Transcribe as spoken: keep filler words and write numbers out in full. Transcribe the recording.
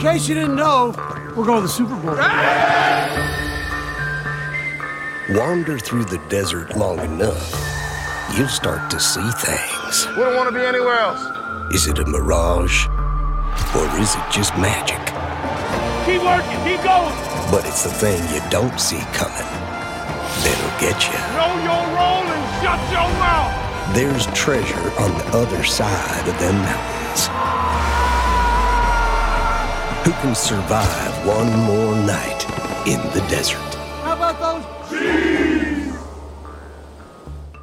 case you didn't know, we're going to the Super Bowl. Wander through the desert long enough, you'll start to see things. We don't want to be anywhere else. Is it a mirage? Or is it just magic? Keep working, keep going. But it's the thing you don't see coming that'll get you. Know your role and shut your mouth. There's treasure on the other side of them mountains. Who can survive one more night in the desert? How about those?